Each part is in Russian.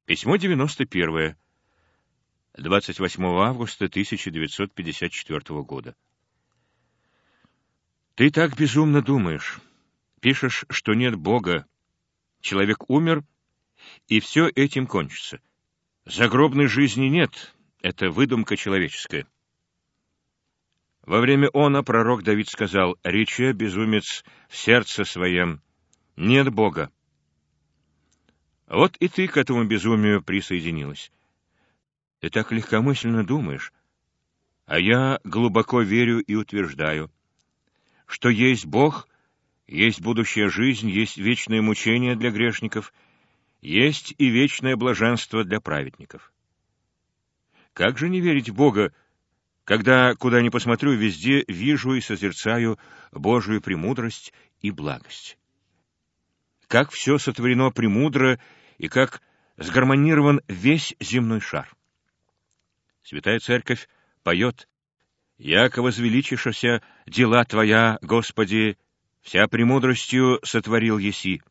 Письмо 91. 28 августа 1954 года. Ты так безумно думаешь. Пишешь, что нет Бога. Человек умер, и все этим кончится. Загробной жизни нет. Это выдумка человеческая. Во время она пророк Давид сказал: «Рече, безумец, в сердце своем, нет Бога». Вот и ты к этому безумию присоединилась. Ты так легкомысленно думаешь, а я глубоко верю и утверждаю, что есть Бог, есть будущая жизнь, есть вечное мучение для грешников, есть и вечное блаженство для праведников. Как же не верить в Бога, когда, куда ни посмотрю, везде вижу и созерцаю Божию премудрость и благость? Как все сотворено премудро и как сгармонирован весь земной шар. Святая Церковь поет: «Яко возвеличишься дела Твоя, Господи, вся премудростью сотворил еси».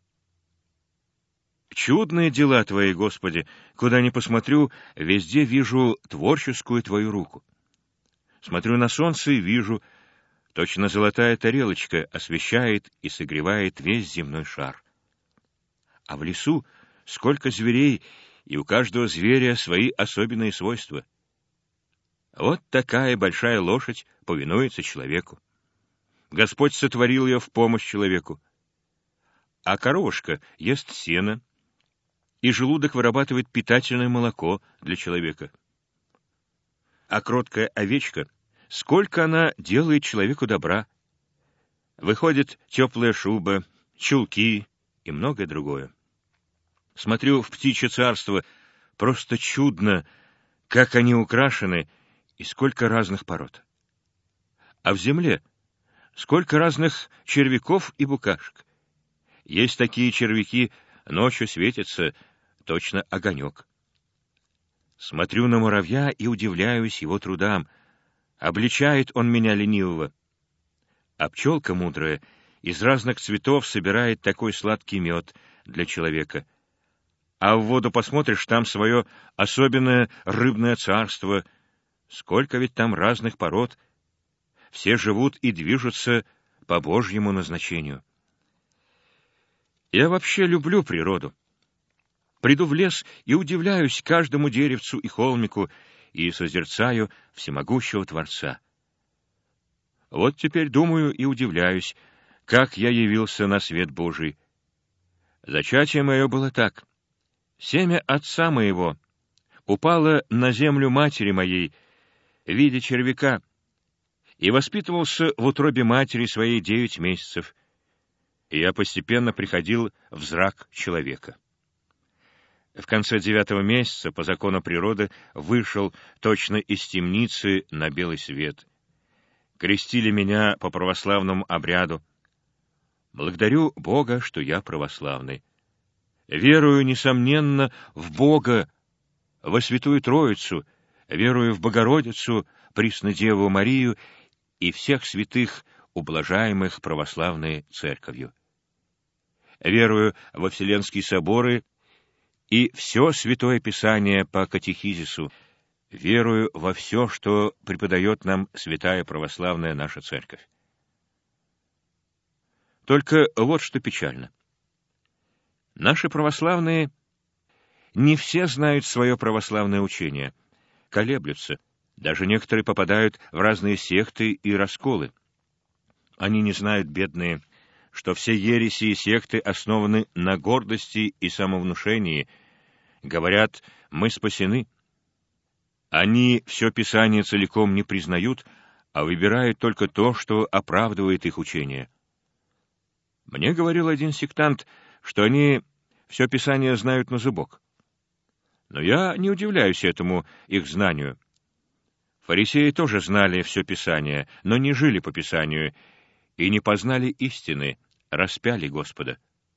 Чудные дела Твои, Господи, куда ни посмотрю, везде вижу творческую Твою руку. Смотрю на солнце и вижу, точно золотая тарелочка освещает и согревает весь земной шар. А в лесу сколько зверей, и у каждого зверя свои особенные свойства. Вот такая большая лошадь повинуется человеку. Господь сотворил ее в помощь человеку. А коровушка ест сено, и желудок вырабатывает питательное молоко для человека. А кроткая овечка, сколько она делает человеку добра. Выходит теплая шуба, чулки и многое другое. Смотрю в птичье царство, просто чудно, как они украшены и сколько разных пород. А в земле сколько разных червяков и букашек. Есть такие червяки, ночью светятся, точно огонек. Смотрю на муравья и удивляюсь его трудам. Обличает он меня ленивого. А пчелка мудрая из разных цветов собирает такой сладкий мед для человека. А в воду посмотришь, там свое особенное рыбное царство. Сколько ведь там разных пород. Все живут и движутся по Божьему назначению. Я вообще люблю природу. Приду в лес и удивляюсь каждому деревцу и холмику и созерцаю всемогущего Творца. Вот теперь думаю и удивляюсь, как я явился на свет Божий. Зачатие мое было так. Семя отца моего упало на землю матери моей в виде червяка, и воспитывался в утробе матери своей 9 месяцев, и я постепенно приходил в зрак человека. В конце 9-го месяца, по закону природы, вышел точно из темницы на белый свет. Крестили меня по православному обряду. Благодарю Бога, что я православный. Верую, несомненно, в Бога, во Святую Троицу, верую в Богородицу, Преснодеву Марию и всех святых, ублажаемых православной церковью. Верую во Вселенские соборы и все Святое Писание по катехизису. Верую во все, что преподает нам святая православная наша церковь. Только вот что печально. Наши православные не все знают свое православное учение, колеблются, даже некоторые попадают в разные секты и расколы. Они не знают, бедные, что все ереси и секты основаны на гордости и самовнушении. Говорят: мы спасены. Они все Писание целиком не признают, а выбирают только то, что оправдывает их учение. Мне говорил один сектант, что они все Писание знают на зубок. Но я не удивляюсь этому их знанию. Фарисеи тоже знали все Писание, но не жили по Писанию и не познали истины, распяли Господа.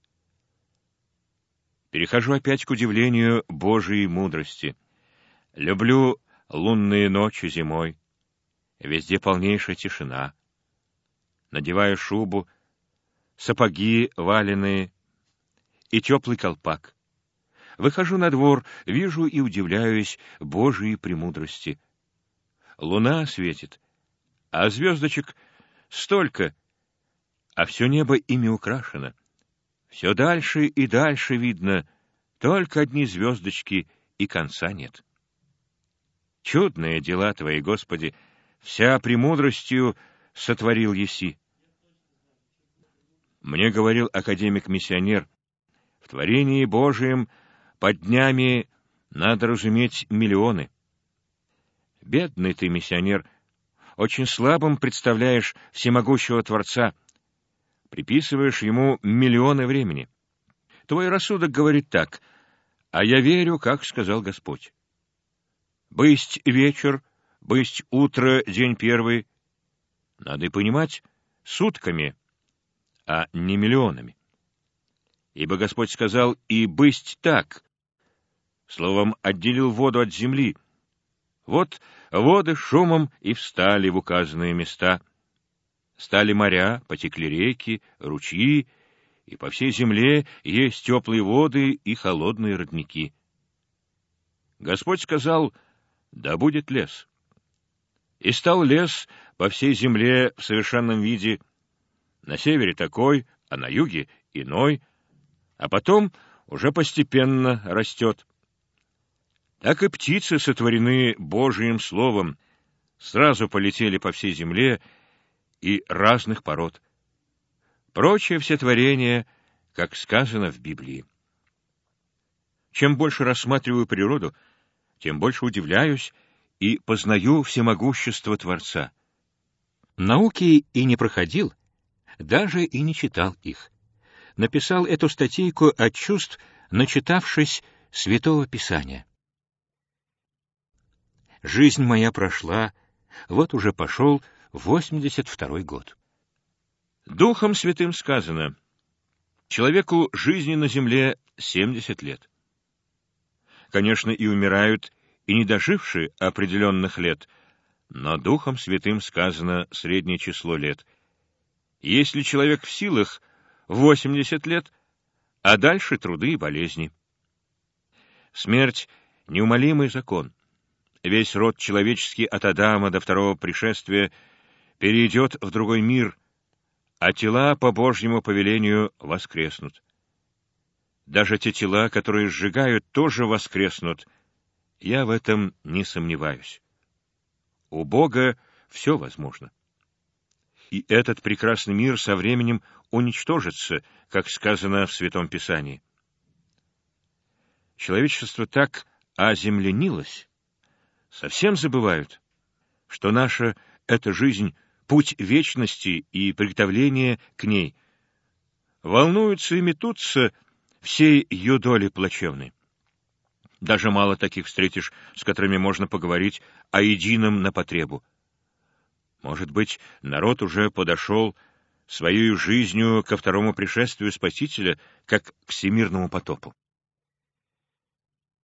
Перехожу опять к удивлению Божией мудрости. Люблю лунные ночи зимой. Везде полнейшая тишина. Надеваю шубу, сапоги валеные и теплый колпак. Выхожу на двор, вижу и удивляюсь Божией премудрости. Луна светит, а звездочек столько, а все небо ими украшено. Все дальше и дальше видно, только одни звездочки, и конца нет. Чудные дела Твои, Господи, вся премудростью сотворил еси. Мне говорил академик-миссионер, в творении Божием под днями надо разуметь миллионы. Бедный ты, миссионер, очень слабым представляешь всемогущего Творца, приписываешь ему миллионы времени. Твой рассудок говорит так, а я верю, как сказал Господь. Бысть вечер, бысть утро, день первый. Надо и понимать сутками, а не миллионами. Ибо Господь сказал и бысть так. Словом, отделил воду от земли. Вот воды шумом и встали в указанные места. Стали моря, потекли реки, ручьи, и по всей земле есть теплые воды и холодные родники. Господь сказал, да будет лес. И стал лес по всей земле в совершенном виде, на севере такой, а на юге иной, а потом уже постепенно растет. Так и птицы сотворены Божиим словом, сразу полетели по всей земле и разных пород. Прочее все творения, как сказано в Библии. Чем больше рассматриваю природу, тем больше удивляюсь и познаю всемогущество Творца. Науки и не проходил, даже и не читал их. Написал эту статейку от чувств, начитавшись Святого Писания. Жизнь моя прошла, вот уже пошел 82-й год. Духом Святым сказано, человеку жизни на земле 70 лет. Конечно, и умирают, и не дожившие определенных лет, но Духом Святым сказано среднее число лет. Если человек в силах 80 лет, а дальше труды и болезни. Смерть — неумолимый закон. Весь род человеческий от Адама до второго пришествия перейдет в другой мир, а тела по Божьему повелению воскреснут. Даже те тела, которые сжигают, тоже воскреснут. Я в этом не сомневаюсь. У Бога все возможно. И этот прекрасный мир со временем уничтожится, как сказано в Святом Писании. Человечество так оземленилось, совсем забывают, что наша эта жизнь — путь вечности и приготовление к ней. Волнуются и метутся всей ее доли плачевной. Даже мало таких встретишь, с которыми можно поговорить о едином на потребу. Может быть, народ уже подошел своей жизнью ко второму пришествию Спасителя, как к всемирному потопу.